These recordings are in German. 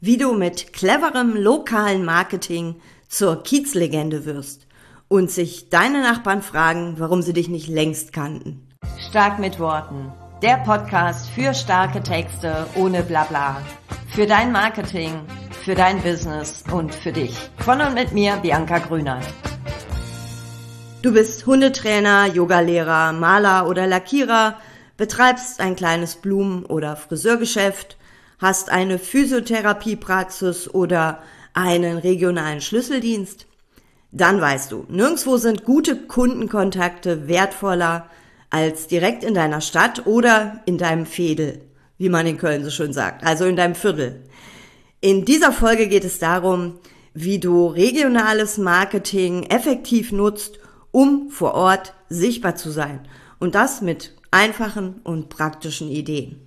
Wie du mit cleverem lokalen Marketing zur Kiezlegende wirst und sich deine Nachbarn fragen, warum sie dich nicht längst kannten. Stark mit Worten. Der Podcast für starke Texte ohne Blabla. Für dein Marketing, für dein Business und für dich. Von und mit mir, Bianca Grünert. Du bist Hundetrainer, Yogalehrer, Maler oder Lackierer, betreibst ein kleines Blumen- oder Friseurgeschäft, hast eine Physiotherapiepraxis oder einen regionalen Schlüsseldienst? Dann weißt du, nirgendwo sind gute Kundenkontakte wertvoller als direkt in deiner Stadt oder in deinem Veedel, wie man in Köln so schön sagt, also in deinem Viertel. In dieser Folge geht es darum, wie du regionales Marketing effektiv nutzt, um vor Ort sichtbar zu sein. Und das mit einfachen und praktischen Ideen.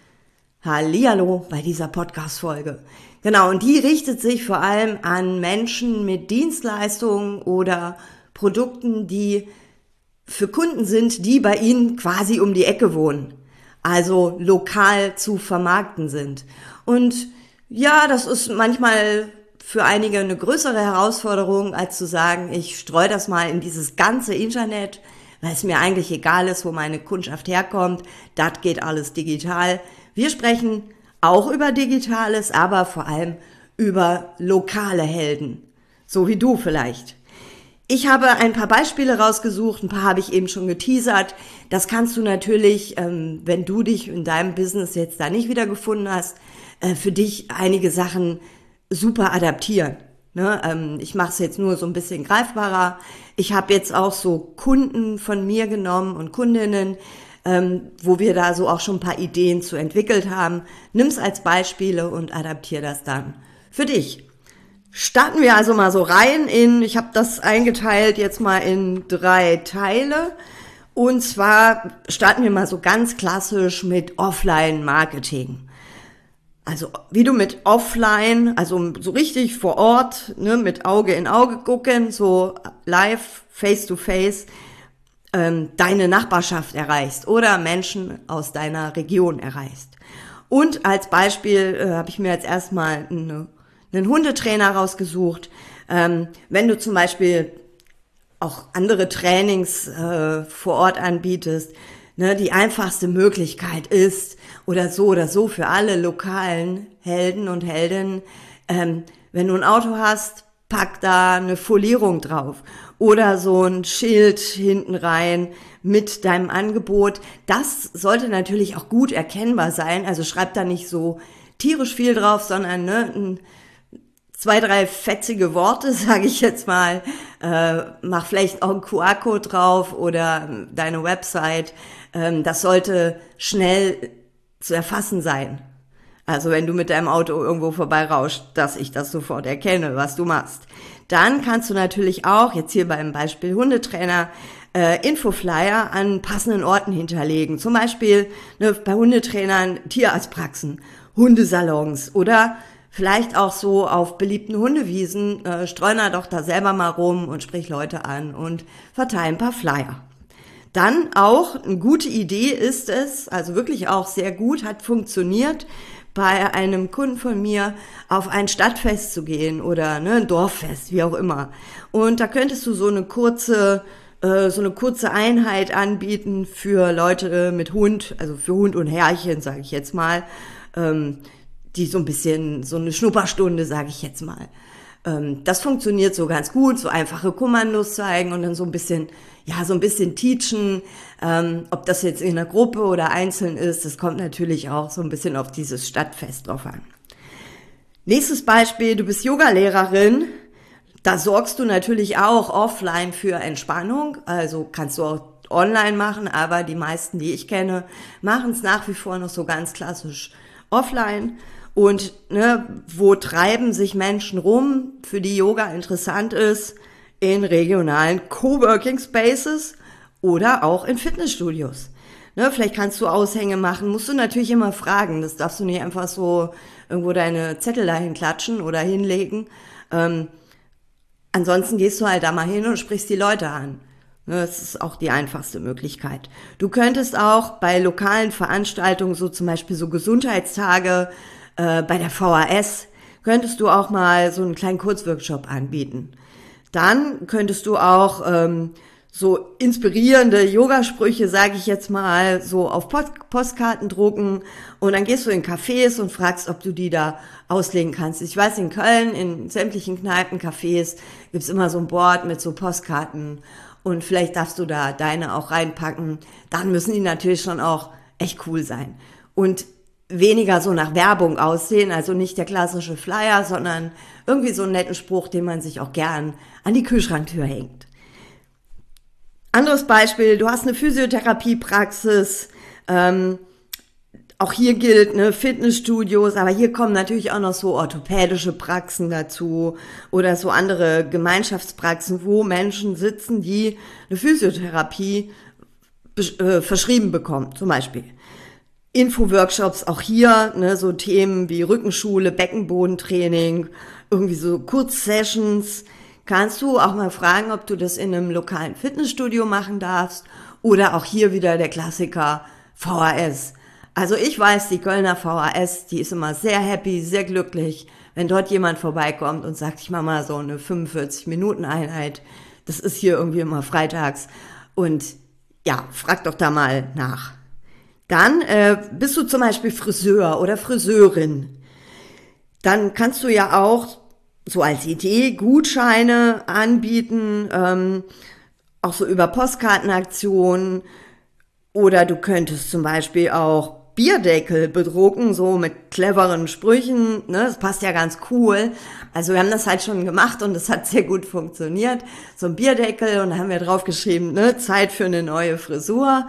Hallihallo bei dieser Podcast-Folge. Genau, und die richtet sich vor allem an Menschen mit Dienstleistungen oder Produkten, die für Kunden sind, die bei ihnen quasi um die Ecke wohnen. Also lokal zu vermarkten sind. Und ja, das ist manchmal für einige eine größere Herausforderung, als zu sagen, ich streue das mal in dieses ganze Internet, weil es mir eigentlich egal ist, wo meine Kundschaft herkommt. Das geht alles digital. Wir sprechen auch über Digitales, aber vor allem über lokale Helden. So wie du vielleicht. Ich habe ein paar Beispiele rausgesucht, ein paar habe ich eben schon geteasert. Das kannst du natürlich, wenn du dich in deinem Business jetzt da nicht wiedergefunden hast, für dich einige Sachen super adaptieren. Ne? Ich mache es jetzt nur so ein bisschen greifbarer. Ich habe jetzt auch so Kunden von mir genommen und Kundinnen, wo wir da so auch schon ein paar Ideen zu entwickelt haben. Nimm's als Beispiele und adaptier das dann für dich. Starten wir also mal so rein ich habe das eingeteilt jetzt mal in 3 Teile. Und zwar starten wir mal so ganz klassisch mit Offline-Marketing. Also wie du mit Offline, also so richtig vor Ort, ne, mit Auge in Auge gucken, so live, face to face, deine Nachbarschaft erreichst oder Menschen aus deiner Region erreichst. Und als Beispiel habe ich mir jetzt erstmal einen Hundetrainer rausgesucht. Wenn du zum Beispiel auch andere Trainings vor Ort anbietest, ne, die einfachste Möglichkeit ist oder so für alle lokalen Helden und Heldinnen, wenn du ein Auto hast, pack da eine Folierung drauf oder so ein Schild hinten rein mit deinem Angebot. Das sollte natürlich auch gut erkennbar sein, also schreib da nicht so tierisch viel drauf, sondern 2, 3 fetzige Worte, sage ich jetzt mal. Mach vielleicht auch einen QR-Code drauf oder deine Website. Das sollte schnell zu erfassen sein. Also wenn du mit deinem Auto irgendwo vorbeirauscht, dass ich das sofort erkenne, was du machst. Dann kannst du natürlich auch, jetzt hier beim Beispiel Hundetrainer, Infoflyer an passenden Orten hinterlegen. Zum Beispiel bei Hundetrainern Tierarztpraxen, Hundesalons oder vielleicht auch so auf beliebten Hundewiesen. Streuner doch da selber mal rum und sprich Leute an und verteile ein paar Flyer. Dann auch eine gute Idee ist es, also wirklich auch sehr gut, hat funktioniert, bei einem Kunden von mir auf ein Stadtfest zu gehen oder ein Dorffest, wie auch immer. Und da könntest du so eine kurze Einheit anbieten für Leute mit Hund, also für Hund und Herrchen, sage ich jetzt mal, die so ein bisschen, so eine Schnupperstunde, sage ich jetzt mal. Das funktioniert so ganz gut, so einfache Kommandos zeigen und dann so ein bisschen teachen, ob das jetzt in einer Gruppe oder einzeln ist, das kommt natürlich auch so ein bisschen auf dieses Stadtfest drauf an. Nächstes Beispiel, du bist Yogalehrerin, da sorgst du natürlich auch offline für Entspannung, also kannst du auch online machen, aber die meisten, die ich kenne, machen es nach wie vor noch so ganz klassisch offline. Und wo treiben sich Menschen rum, für die Yoga interessant ist? In regionalen Coworking Spaces oder auch in Fitnessstudios. Vielleicht kannst du Aushänge machen, musst du natürlich immer fragen. Das darfst du nicht einfach so irgendwo deine Zettel dahin klatschen oder hinlegen. Ansonsten gehst du halt da mal hin und sprichst die Leute an. Das ist auch die einfachste Möglichkeit. Du könntest auch bei lokalen Veranstaltungen, so zum Beispiel so Gesundheitstage bei der VHS, könntest du auch mal so einen kleinen Kurzworkshop anbieten. Dann könntest du auch so inspirierende Yogasprüche, sage ich jetzt mal, so auf Postkarten drucken und dann gehst du in Cafés und fragst, ob du die da auslegen kannst. Ich weiß, in Köln, in sämtlichen Kneipen, Cafés gibt's immer so ein Board mit so Postkarten und vielleicht darfst du da deine auch reinpacken. Dann müssen die natürlich schon auch echt cool sein und weniger so nach Werbung aussehen, also nicht der klassische Flyer, sondern irgendwie so einen netten Spruch, den man sich auch gern an die Kühlschranktür hängt. Anderes Beispiel, du hast eine Physiotherapiepraxis, auch hier gilt, ne, Fitnessstudios, aber hier kommen natürlich auch noch so orthopädische Praxen dazu oder so andere Gemeinschaftspraxen, wo Menschen sitzen, die eine Physiotherapie verschrieben bekommen, zum Beispiel. Infoworkshops auch hier, ne, so Themen wie Rückenschule, Beckenbodentraining, irgendwie so Kurzsessions. Kannst du auch mal fragen, ob du das in einem lokalen Fitnessstudio machen darfst oder auch hier wieder der Klassiker VHS. Also ich weiß, die Kölner VHS, die ist immer sehr happy, sehr glücklich, wenn dort jemand vorbeikommt und sagt, ich mache mal so eine 45-Minuten-Einheit. Das ist hier irgendwie immer freitags. Und ja, frag doch da mal nach. Dann bist du zum Beispiel Friseur oder Friseurin. Dann kannst du ja auch so als Idee Gutscheine anbieten, auch so über Postkartenaktionen. Oder du könntest zum Beispiel auch Bierdeckel bedrucken, so mit cleveren Sprüchen, ne, das passt ja ganz cool. Also wir haben das halt schon gemacht und das hat sehr gut funktioniert. So ein Bierdeckel und da haben wir drauf geschrieben, ne, Zeit für eine neue Frisur.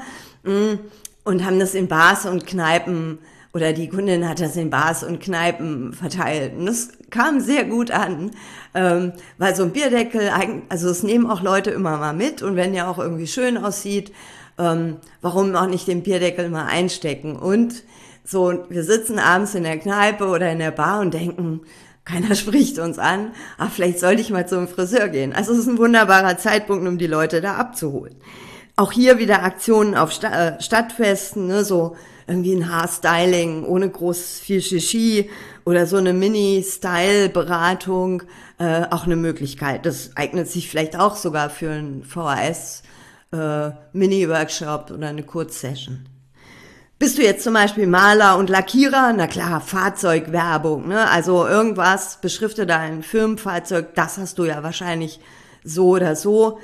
Und haben das in Bars und Kneipen, oder die Kundin hat das in Bars und Kneipen verteilt. Und das kam sehr gut an, weil so ein Bierdeckel, also es nehmen auch Leute immer mal mit und wenn der auch irgendwie schön aussieht, warum auch nicht den Bierdeckel mal einstecken? Und so, wir sitzen abends in der Kneipe oder in der Bar und denken, keiner spricht uns an, vielleicht sollte ich mal zum Friseur gehen. Also es ist ein wunderbarer Zeitpunkt, um die Leute da abzuholen. Auch hier wieder Aktionen auf Stadtfesten, ne, so irgendwie ein Haarstyling ohne groß viel Shishi oder so eine Mini-Style-Beratung, auch eine Möglichkeit. Das eignet sich vielleicht auch sogar für einen VHS Mini-Workshop oder eine Kurzsession. Bist du jetzt zum Beispiel Maler und Lackierer? Na klar, Fahrzeugwerbung, ne? Also irgendwas, beschrifte dein Firmenfahrzeug, das hast du ja wahrscheinlich so oder so.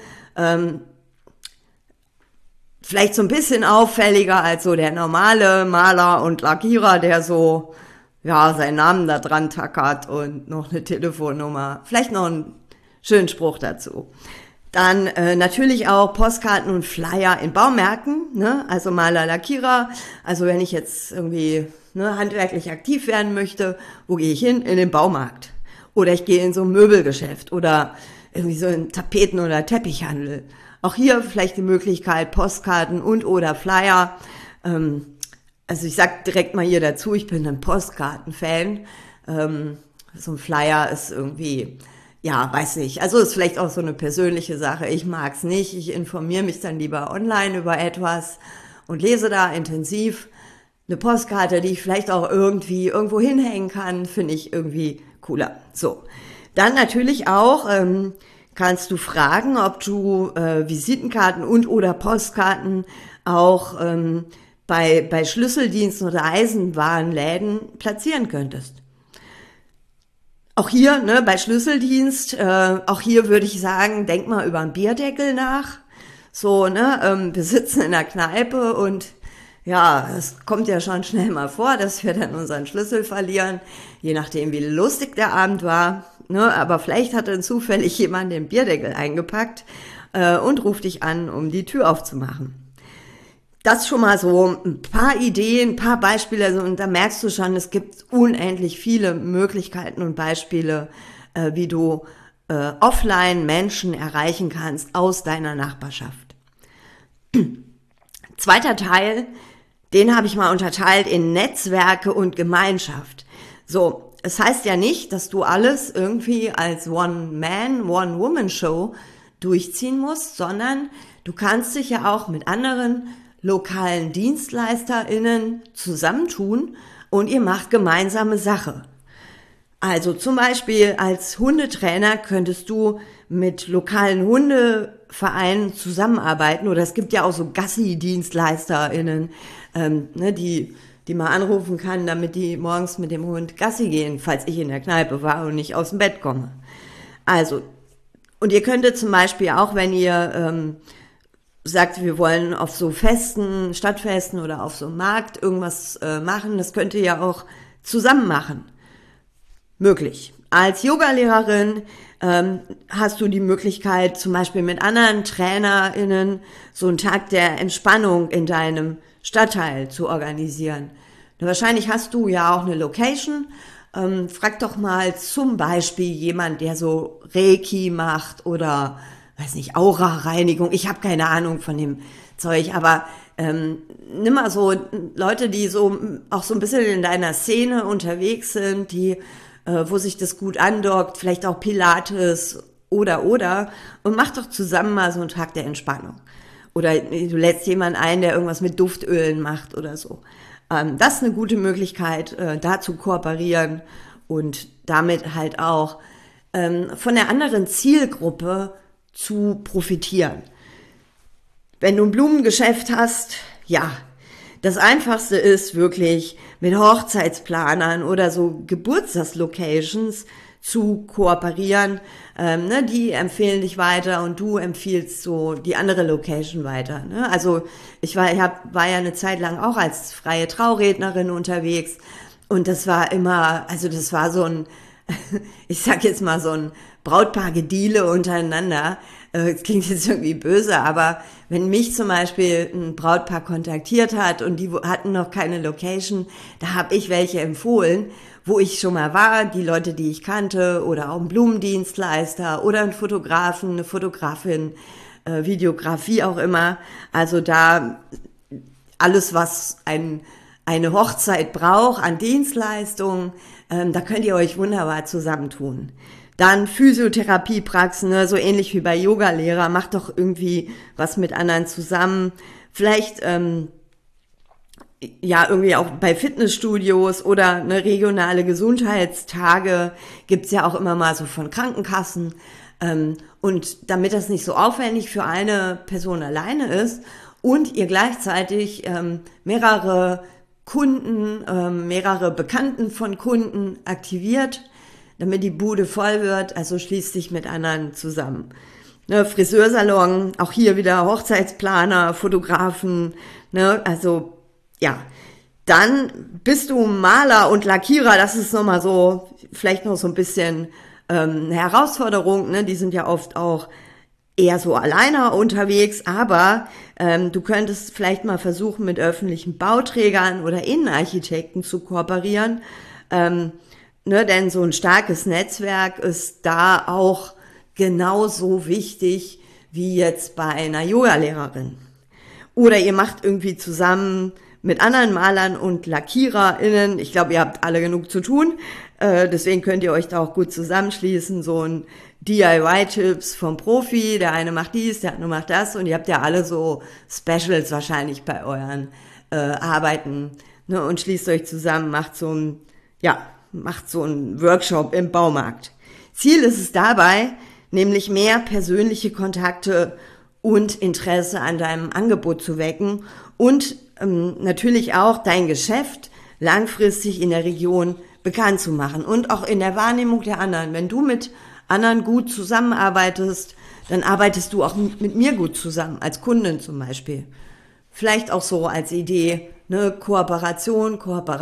Vielleicht so ein bisschen auffälliger als so der normale Maler und Lackierer, der so, ja, seinen Namen da dran tackert und noch eine Telefonnummer. Vielleicht noch einen schönen Spruch dazu. Dann natürlich auch Postkarten und Flyer in Baumärkten, ne? Also Maler, Lackierer. Also wenn ich jetzt irgendwie handwerklich aktiv werden möchte, wo gehe ich hin? In den Baumarkt. Oder ich gehe in so ein Möbelgeschäft oder irgendwie so in Tapeten- oder Teppichhandel. Auch hier vielleicht die Möglichkeit, Postkarten und oder Flyer. Also ich sag direkt mal hier dazu, ich bin ein Postkarten-Fan. So ein Flyer ist irgendwie, ja, weiß nicht. Also ist vielleicht auch so eine persönliche Sache. Ich mag's nicht. Ich informiere mich dann lieber online über etwas und lese da intensiv. Eine Postkarte, die ich vielleicht auch irgendwie irgendwo hinhängen kann, finde ich irgendwie cooler. So. Dann natürlich auch, kannst du fragen, ob du Visitenkarten und oder Postkarten auch bei Schlüsseldiensten oder Eisenwarenläden platzieren könntest. Auch hier, ne, bei Schlüsseldienst, auch hier würde ich sagen, denk mal über einen Bierdeckel nach. So, ne, wir sitzen in der Kneipe und ja, es kommt ja schon schnell mal vor, dass wir dann unseren Schlüssel verlieren, je nachdem, wie lustig der Abend war. Ne, aber vielleicht hat dann zufällig jemand den Bierdeckel eingepackt und ruft dich an, um die Tür aufzumachen. Das schon mal so ein paar Ideen, ein paar Beispiele. Also, und da merkst du schon, es gibt unendlich viele Möglichkeiten und Beispiele, wie du offline Menschen erreichen kannst aus deiner Nachbarschaft. Zweiter Teil, den habe ich mal unterteilt in Netzwerke und Gemeinschaft. So, es heißt ja nicht, dass du alles irgendwie als One-Man, One-Woman-Show durchziehen musst, sondern du kannst dich ja auch mit anderen lokalen DienstleisterInnen zusammentun und ihr macht gemeinsame Sache. Also zum Beispiel als Hundetrainer könntest du mit lokalen Hundevereinen zusammenarbeiten, oder es gibt ja auch so Gassi-DienstleisterInnen, die man anrufen kann, damit die morgens mit dem Hund Gassi gehen, falls ich in der Kneipe war und nicht aus dem Bett komme. Also, und ihr könntet zum Beispiel auch, wenn ihr sagt, wir wollen auf so Festen, Stadtfesten oder auf so einem Markt irgendwas machen, das könnt ihr ja auch zusammen machen. Möglich. Als Yogalehrerin hast du die Möglichkeit, zum Beispiel mit anderen TrainerInnen so einen Tag der Entspannung in deinem Stadtteil zu organisieren. Wahrscheinlich hast du ja auch eine Location. Frag doch mal zum Beispiel jemand, der so Reiki macht oder, weiß nicht, Aura-Reinigung. Ich habe keine Ahnung von dem Zeug, aber nimm mal so Leute, die so auch so ein bisschen in deiner Szene unterwegs sind, die wo sich das gut andockt, vielleicht auch Pilates oder, und mach doch zusammen mal so einen Tag der Entspannung. Oder du lädst jemanden ein, der irgendwas mit Duftölen macht oder so. Das ist eine gute Möglichkeit, da zu kooperieren und damit halt auch von der anderen Zielgruppe zu profitieren. Wenn du ein Blumengeschäft hast, ja, das Einfachste ist wirklich mit Hochzeitsplanern oder so Geburtstagslocations zu kooperieren. Die empfehlen dich weiter und du empfiehlst so die andere Location weiter. Ne? Also ich war ja eine Zeit lang auch als freie Traurednerin unterwegs und das war immer, also das war so ein, ich sag jetzt mal so ein Brautpaar-Gediele untereinander. Das klingt jetzt irgendwie böse, aber wenn mich zum Beispiel ein Brautpaar kontaktiert hat und die hatten noch keine Location, da habe ich welche empfohlen, wo ich schon mal war, die Leute, die ich kannte, oder auch ein Blumendienstleister oder ein Fotografen, eine Fotografin, Videografie auch immer. Also da alles, was eine Hochzeit braucht an Dienstleistungen, da könnt ihr euch wunderbar zusammentun. Dann Physiotherapiepraxen, ne, so ähnlich wie bei Yogalehrer, macht doch irgendwie was mit anderen zusammen. Vielleicht irgendwie auch bei Fitnessstudios oder eine regionale Gesundheitstage gibt's ja auch immer mal so von Krankenkassen. Und damit das nicht so aufwendig für eine Person alleine ist und ihr gleichzeitig mehrere Kunden, mehrere Bekannten von Kunden aktiviert, damit die Bude voll wird, also schließt dich mit anderen zusammen. Ne, Friseursalon, auch hier wieder Hochzeitsplaner, Fotografen, ne, also ja. Dann bist du Maler und Lackierer, das ist nochmal so, vielleicht noch so ein bisschen eine Herausforderung, ne, die sind ja oft auch eher so alleine unterwegs, aber du könntest vielleicht mal versuchen, mit öffentlichen Bauträgern oder Innenarchitekten zu kooperieren, denn so ein starkes Netzwerk ist da auch genauso wichtig wie jetzt bei einer Yogalehrerin. Oder ihr macht irgendwie zusammen mit anderen Malern und LackiererInnen, ich glaube, ihr habt alle genug zu tun, deswegen könnt ihr euch da auch gut zusammenschließen, so ein DIY-Tipps vom Profi, der eine macht dies, der andere macht das und ihr habt ja alle so Specials wahrscheinlich bei euren Arbeiten, ne, und schließt euch zusammen, macht so ein Workshop im Baumarkt. Ziel ist es dabei, nämlich mehr persönliche Kontakte und Interesse an deinem Angebot zu wecken und natürlich auch dein Geschäft langfristig in der Region bekannt zu machen und auch in der Wahrnehmung der anderen. Wenn du mit anderen gut zusammenarbeitest, dann arbeitest du auch mit mir gut zusammen, als Kundin zum Beispiel. Vielleicht auch so als Idee, ne, Kooperation.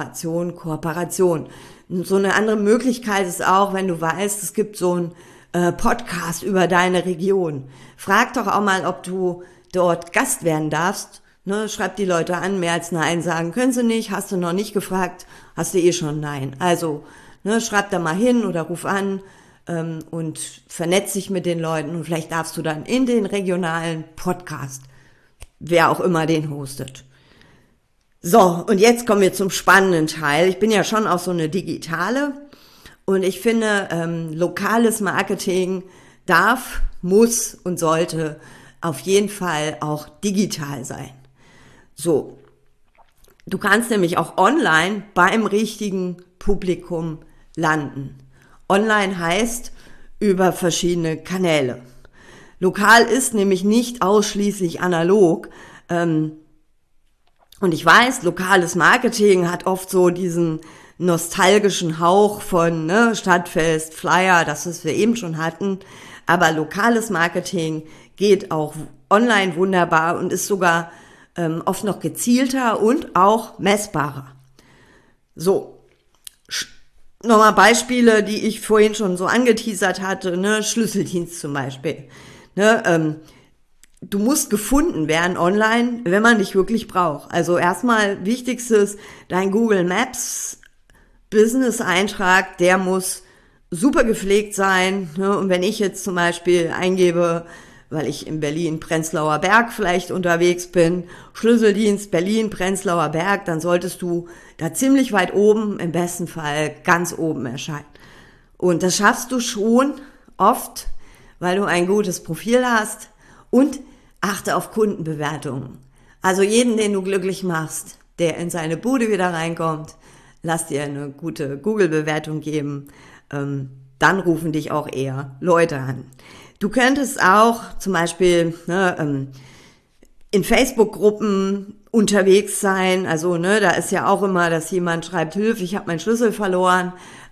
Und so eine andere Möglichkeit ist auch, wenn du weißt, es gibt so einen Podcast über deine Region. Frag doch auch mal, ob du dort Gast werden darfst. Ne, schreib die Leute an, mehr als Nein sagen können sie nicht. Hast du noch nicht gefragt, hast du eh schon Nein. Also, ne, schreib da mal hin oder ruf an und vernetz dich mit den Leuten und vielleicht darfst du dann in den regionalen Podcast, wer auch immer den hostet. So, und jetzt kommen wir zum spannenden Teil. Ich bin ja schon auch so eine Digitale und ich finde, lokales Marketing darf, muss und sollte auf jeden Fall auch digital sein. So, du kannst nämlich auch online beim richtigen Publikum landen. Online heißt über verschiedene Kanäle. Lokal ist nämlich nicht ausschließlich analog. Und ich weiß, lokales Marketing hat oft so diesen nostalgischen Hauch von Stadtfest, Flyer, das, was wir eben schon hatten. Aber lokales Marketing geht auch online wunderbar und ist sogar oft noch gezielter und auch messbarer. So, nochmal Beispiele, die ich vorhin schon so angeteasert hatte, Schlüsseldienst zum Beispiel. Du musst gefunden werden online, wenn man dich wirklich braucht. Also erstmal wichtigstes, dein Google Maps Business-Eintrag, der muss super gepflegt sein. Und wenn ich jetzt zum Beispiel eingebe, weil ich in Berlin-Prenzlauer Berg vielleicht unterwegs bin, Schlüsseldienst Berlin-Prenzlauer Berg, dann solltest du da ziemlich weit oben, im besten Fall ganz oben erscheinen. Und das schaffst du schon oft, weil du ein gutes Profil hast und achte auf Kundenbewertungen. Also jeden, den du glücklich machst, der in seine Bude wieder reinkommt, lass dir eine gute Google-Bewertung geben, dann rufen dich auch eher Leute an. Du könntest auch zum Beispiel in Facebook-Gruppen unterwegs sein, also da ist ja auch immer, dass jemand schreibt, Hilfe, ich habe meinen Schlüssel verloren,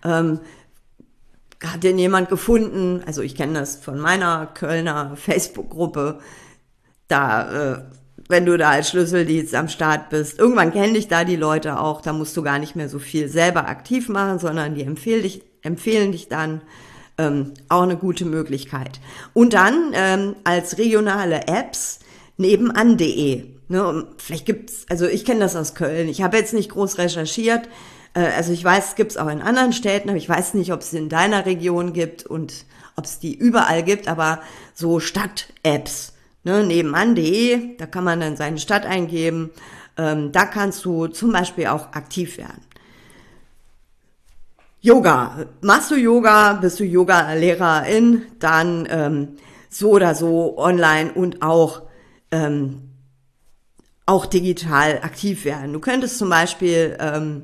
hat den jemand gefunden, also ich kenne das von meiner Kölner Facebook-Gruppe, da, wenn du da als Schlüsseldienst am Start bist, irgendwann kennen dich da die Leute auch, da musst du gar nicht mehr so viel selber aktiv machen, sondern die empfehlen dich dann, auch eine gute Möglichkeit. Und dann als regionale Apps nebenan.de. Vielleicht gibt's, also ich kenne das aus Köln, ich habe jetzt nicht groß recherchiert, also ich weiß, es gibt's auch in anderen Städten, aber ich weiß nicht, ob es in deiner Region gibt und ob es die überall gibt, aber so Stadt-Apps, nebenan.de, da kann man dann seine Stadt eingeben, da kannst du zum Beispiel auch aktiv werden. Yoga. Machst du Yoga, bist du Yoga-Lehrerin, dann so oder so online und auch digital aktiv werden. Du könntest zum Beispiel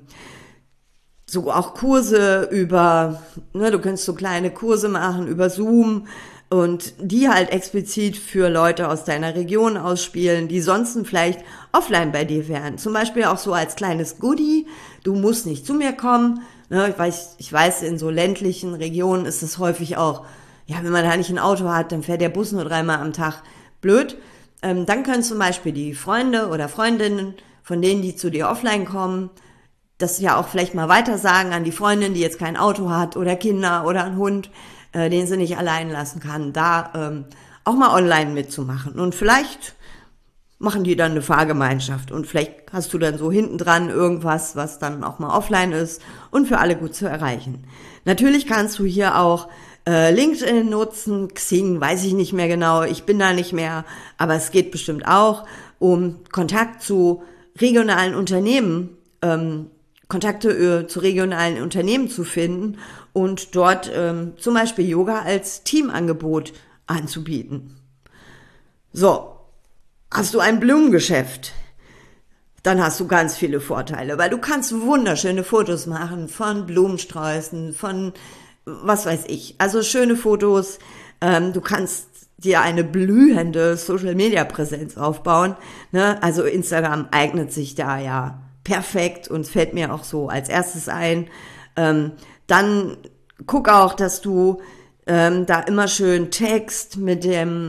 so auch Kurse du könntest so kleine Kurse machen über Zoom und die halt explizit für Leute aus deiner Region ausspielen, die sonst vielleicht offline bei dir wären. Zum Beispiel auch so als kleines Goodie. Du musst nicht zu mir kommen. Ich weiß, in so ländlichen Regionen ist es häufig auch, wenn man da nicht ein Auto hat, dann fährt der Bus nur 3-mal am Tag. Blöd. Dann können zum Beispiel die Freunde oder Freundinnen von denen, die zu dir offline kommen, das ja auch vielleicht mal weitersagen an die Freundin, die jetzt kein Auto hat oder Kinder oder einen Hund, den sie nicht allein lassen kann, da auch mal online mitzumachen. Und vielleicht machen die dann eine Fahrgemeinschaft und vielleicht hast du dann so hinten dran irgendwas, was dann auch mal offline ist und für alle gut zu erreichen. Natürlich kannst du hier auch LinkedIn nutzen, Xing, weiß ich nicht mehr genau, ich bin da nicht mehr, aber es geht bestimmt auch, um Kontakt zu regionalen Unternehmen, Kontakte zu regionalen Unternehmen zu finden und dort zum Beispiel Yoga als Teamangebot anzubieten. So, hast du ein Blumengeschäft, dann hast du ganz viele Vorteile, weil du kannst wunderschöne Fotos machen von Blumensträußen, von was weiß ich, also schöne Fotos, du kannst dir eine blühende Social-Media-Präsenz aufbauen, also Instagram eignet sich da ja perfekt und fällt mir auch so als erstes ein. Dann guck auch, dass du da immer schön Text mit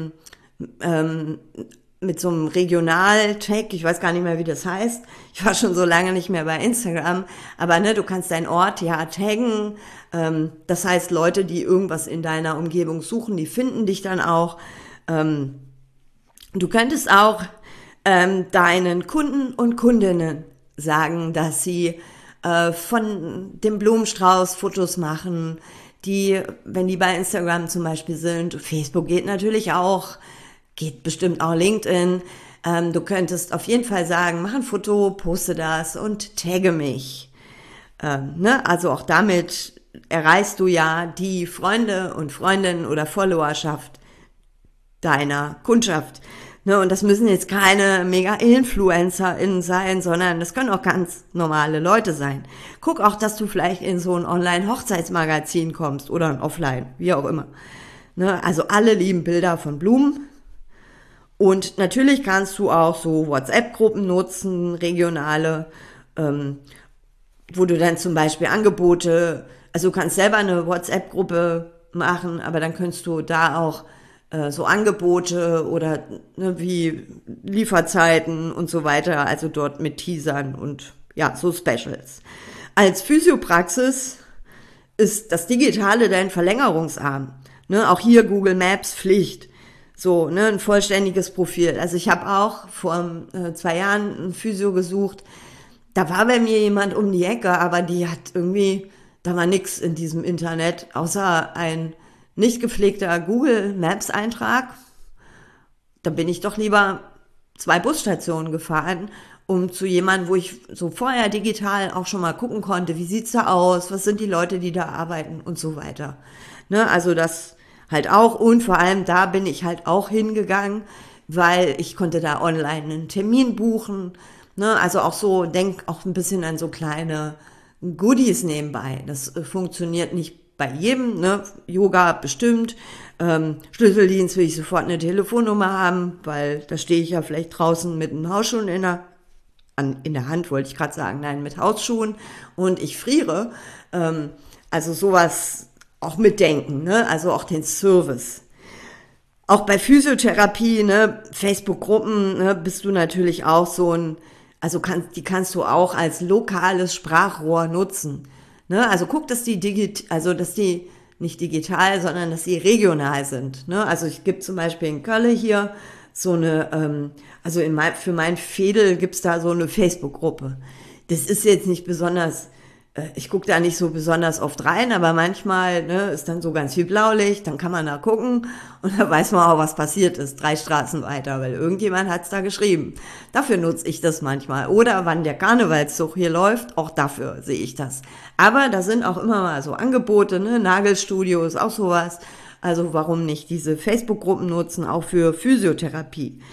so einem Regional-Tag, ich weiß gar nicht mehr, wie das heißt. Ich war schon so lange nicht mehr bei Instagram, aber du kannst deinen Ort ja taggen. Das heißt, Leute, die irgendwas in deiner Umgebung suchen, die finden dich dann auch. Du könntest auch deinen Kunden und Kundinnen sagen, dass sie von dem Blumenstrauß Fotos machen, wenn die bei Instagram zum Beispiel sind. Facebook geht natürlich auch, geht bestimmt auch LinkedIn. Du könntest auf jeden Fall sagen, mach ein Foto, poste das und tagge mich. Also auch damit erreichst du ja die Freunde und Freundinnen oder Followerschaft deiner Kundschaft. Ne, und das müssen jetzt keine Mega-InfluencerInnen sein, sondern das können auch ganz normale Leute sein. Guck auch, dass du vielleicht in so ein Online-Hochzeitsmagazin kommst oder ein Offline, wie auch immer. Ne, also alle lieben Bilder von Blumen. Und natürlich kannst du auch so WhatsApp-Gruppen nutzen, regionale, wo du dann zum Beispiel Angebote, also du kannst selber eine WhatsApp-Gruppe machen, aber dann könntest du da auch so Angebote oder ne, wie Lieferzeiten und so weiter, also dort mit Teasern und ja, so Specials. Als Physiopraxis ist das Digitale dein Verlängerungsarm. Ne, auch hier Google Maps Pflicht. So, ne, ein vollständiges Profil. Also ich habe auch vor 2 Jahren einen Physio gesucht. Da war bei mir jemand um die Ecke, aber die hat irgendwie, da war nix in diesem Internet, außer ein nicht gepflegter Google Maps Eintrag. Da bin ich doch lieber 2 Busstationen gefahren, um zu jemandem, wo ich so vorher digital auch schon mal gucken konnte, wie sieht's da aus, was sind die Leute, die da arbeiten und so weiter. Ne, also das halt auch, und vor allem da bin ich halt auch hingegangen, weil ich konnte da online einen Termin buchen, ne, also auch so, denk auch ein bisschen an so kleine Goodies nebenbei. Das funktioniert nicht bei jedem, ne, Yoga bestimmt, Schlüsseldienst will ich sofort eine Telefonnummer haben, weil da stehe ich ja vielleicht draußen mit einem Hausschuhen in der Hand, wollte ich gerade sagen, nein, mit Hausschuhen und ich friere, also sowas auch mitdenken, ne? Also auch den Service. Auch bei Physiotherapie, ne, Facebook-Gruppen, ne, bist du natürlich auch so ein, also die kannst du auch als lokales Sprachrohr nutzen. Ne? Also guck, dass die nicht digital, sondern dass die regional sind. Ne? Also ich gebe zum Beispiel in Köln hier so eine, also für mein Fädel gibt's da so eine Facebook-Gruppe. Das ist jetzt nicht besonders, ich gucke da nicht so besonders oft rein, aber manchmal ne, ist dann so ganz viel Blaulicht, dann kann man da gucken und da weiß man auch, was passiert ist, 3 Straßen weiter, weil irgendjemand hat's da geschrieben. Dafür nutze ich das manchmal. Oder wann der Karnevalszug hier läuft, auch dafür sehe ich das. Aber da sind auch immer mal so Angebote, ne, Nagelstudio ist auch sowas. Also warum nicht diese Facebook-Gruppen nutzen, auch für Physiotherapie.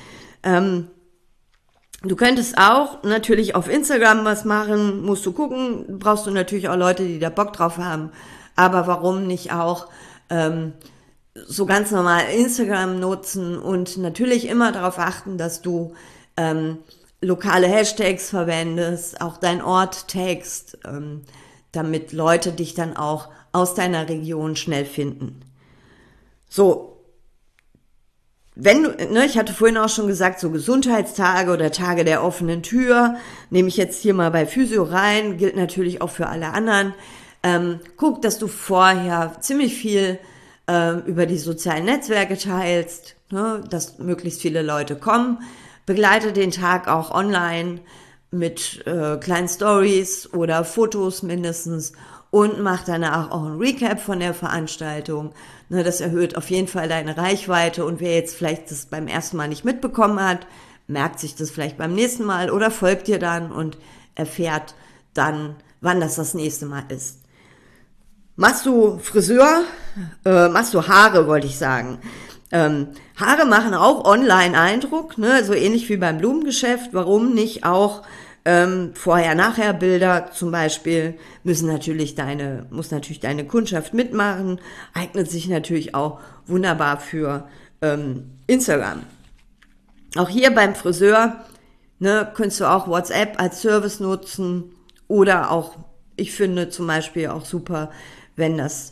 Du könntest auch natürlich auf Instagram was machen, musst du gucken, brauchst du natürlich auch Leute, die da Bock drauf haben, aber warum nicht auch so ganz normal Instagram nutzen und natürlich immer darauf achten, dass du lokale Hashtags verwendest, auch dein Ort tagst, damit Leute dich dann auch aus deiner Region schnell finden. So. Wenn du, ne, ich hatte vorhin auch schon gesagt, so Gesundheitstage oder Tage der offenen Tür, nehme ich jetzt hier mal bei Physio rein, gilt natürlich auch für alle anderen. Guck, dass du vorher ziemlich viel über die sozialen Netzwerke teilst, ne, dass möglichst viele Leute kommen. Begleite den Tag auch online mit kleinen Stories oder Fotos mindestens und mach danach auch ein Recap von der Veranstaltung. Ne, das erhöht auf jeden Fall deine Reichweite und wer jetzt vielleicht das beim ersten Mal nicht mitbekommen hat, merkt sich das vielleicht beim nächsten Mal oder folgt dir dann und erfährt dann, wann das nächste Mal ist. Machst du Friseur? Machst du Haare, wollte ich sagen. Haare machen auch online Eindruck, ne, so ähnlich wie beim Blumengeschäft. Warum nicht auch Vorher-Nachher-Bilder zum Beispiel muss natürlich deine Kundschaft mitmachen, eignet sich natürlich auch wunderbar für Instagram. Auch hier beim Friseur, ne, könntest du auch WhatsApp als Service nutzen oder auch, ich finde zum Beispiel auch super, wenn das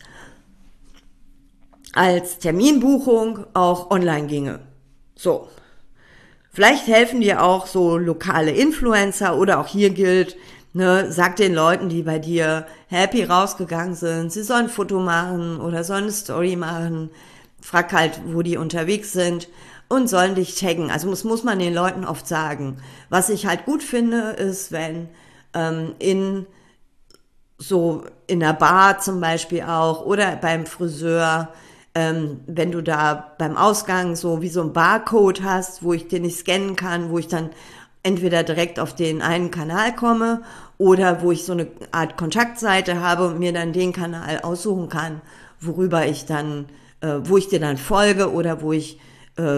als Terminbuchung auch online ginge. So. Vielleicht helfen dir auch so lokale Influencer oder auch hier gilt, ne, sag den Leuten, die bei dir happy rausgegangen sind, sie sollen ein Foto machen oder sollen eine Story machen, frag halt, wo die unterwegs sind und sollen dich taggen. Also muss man den Leuten oft sagen. Was ich halt gut finde, ist, wenn in der Bar zum Beispiel auch oder beim Friseur, wenn du da beim Ausgang so wie so ein Barcode hast, wo ich den nicht scannen kann, wo ich dann entweder direkt auf den einen Kanal komme oder wo ich so eine Art Kontaktseite habe und mir dann den Kanal aussuchen kann, worüber ich dann, wo ich dir dann folge oder wo ich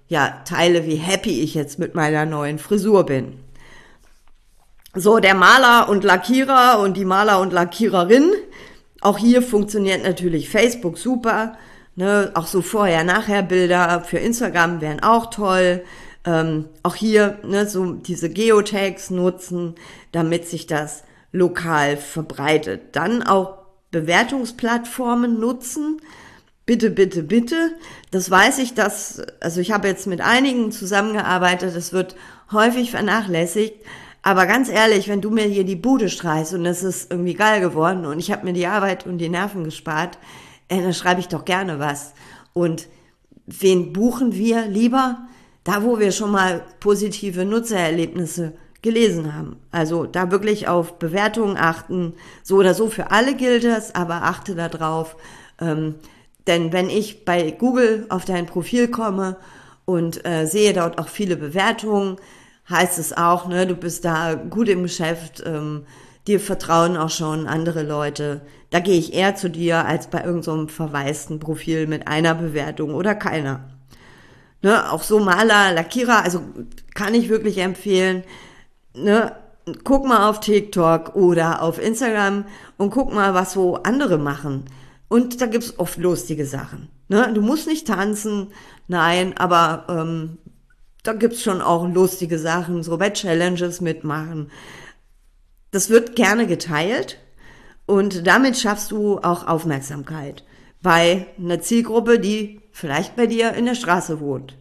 teile, wie happy ich jetzt mit meiner neuen Frisur bin. So, der Maler und Lackierer und die Maler und Lackiererin, auch hier funktioniert natürlich Facebook super, ne? Auch so Vorher-Nachher-Bilder für Instagram wären auch toll. Auch hier, ne, so diese Geotags nutzen, damit sich das lokal verbreitet. Dann auch Bewertungsplattformen nutzen. Bitte, bitte, bitte. Das weiß ich, also ich habe jetzt mit einigen zusammengearbeitet, das wird häufig vernachlässigt. Aber ganz ehrlich, wenn du mir hier die Bude streichst und es ist irgendwie geil geworden und ich habe mir die Arbeit und die Nerven gespart, dann schreibe ich doch gerne was. Und wen buchen wir lieber? Da, wo wir schon mal positive Nutzererlebnisse gelesen haben. Also da wirklich auf Bewertungen achten. So oder so für alle gilt das, aber achte da drauf. Denn wenn ich bei Google auf dein Profil komme und sehe dort auch viele Bewertungen, heißt es auch, ne, du bist da gut im Geschäft, dir vertrauen auch schon andere Leute. Da gehe ich eher zu dir als bei irgendeinem so verwaisten Profil mit einer Bewertung oder keiner. Ne, auch so Maler, Lackierer, also kann ich wirklich empfehlen, ne, guck mal auf TikTok oder auf Instagram und guck mal, was so andere machen. Und da gibt's oft lustige Sachen. Ne? Du musst nicht tanzen, nein, aber da gibt's schon auch lustige Sachen, so bei Challenges mitmachen. Das wird gerne geteilt und damit schaffst du auch Aufmerksamkeit bei einer Zielgruppe, die vielleicht bei dir in der Straße wohnt.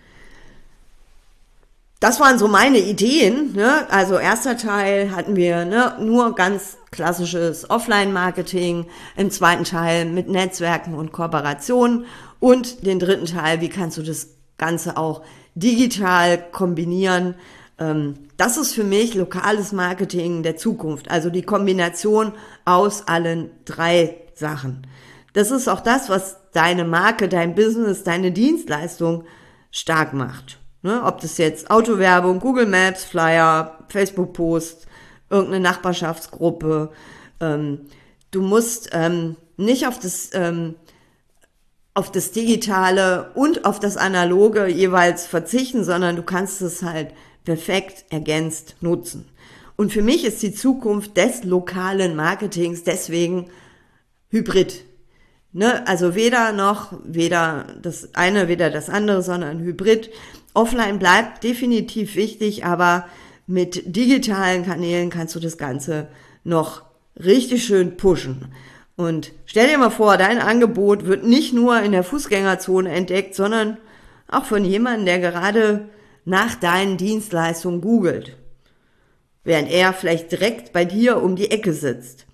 Das waren so meine Ideen, ne? Also erster Teil hatten wir, ne, nur ganz klassisches Offline-Marketing, im zweiten Teil mit Netzwerken und Kooperationen und den dritten Teil, wie kannst du das Ganze auch digital kombinieren. Das ist für mich lokales Marketing der Zukunft, also die Kombination aus allen drei Sachen. Das ist auch das, was deine Marke, dein Business, deine Dienstleistung stark macht. Ne? Ob das jetzt Autowerbung, Google Maps, Flyer, Facebook-Post, irgendeine Nachbarschaftsgruppe. Du musst nicht auf das Digitale und auf das Analoge jeweils verzichten, sondern du kannst es halt perfekt ergänzt nutzen. Und für mich ist die Zukunft des lokalen Marketings deswegen Hybrid. Ne? Also weder das eine, weder das andere, sondern Hybrid. Offline bleibt definitiv wichtig, aber mit digitalen Kanälen kannst du das Ganze noch richtig schön pushen. Und stell dir mal vor, dein Angebot wird nicht nur in der Fußgängerzone entdeckt, sondern auch von jemandem, der gerade nach deinen Dienstleistungen googelt, während er vielleicht direkt bei dir um die Ecke sitzt.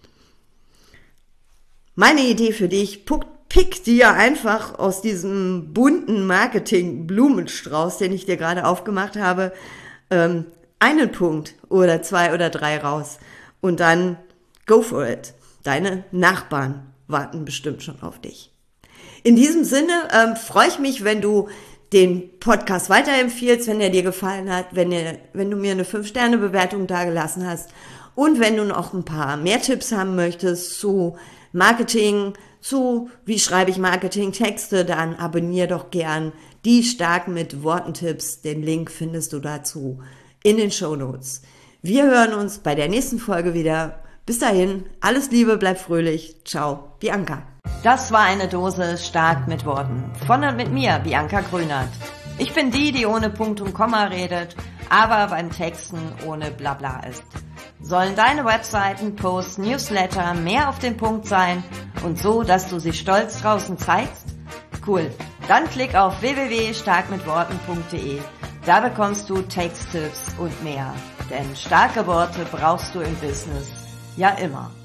Meine Idee für dich, pick dir einfach aus diesem bunten Marketing-Blumenstrauß, den ich dir gerade aufgemacht habe, einen Punkt oder 2 oder 3 raus und dann go for it. Deine Nachbarn warten bestimmt schon auf dich. In diesem Sinne freue ich mich, wenn du den Podcast weiterempfiehlst, wenn er dir gefallen hat, wenn du mir eine 5-Sterne-Bewertung dagelassen hast und wenn du noch ein paar mehr Tipps haben möchtest zu Marketing, zu wie schreibe ich Marketing-Texte, dann abonnier doch gern die Stark mit Worten-Tipps. Den Link findest du dazu in den Shownotes. Wir hören uns bei der nächsten Folge wieder. Bis dahin, alles Liebe, bleib fröhlich. Ciao, Bianca. Das war eine Dose Stark mit Worten. Von und mit mir, Bianca Grünert. Ich bin die ohne Punkt und Komma redet, aber beim Texten ohne Blabla ist. Sollen deine Webseiten, Posts, Newsletter mehr auf den Punkt sein und so, dass du sie stolz draußen zeigst? Cool. Dann klick auf www.starkmitworten.de. Da bekommst du Texttipps und mehr. Denn starke Worte brauchst du im Business ja immer.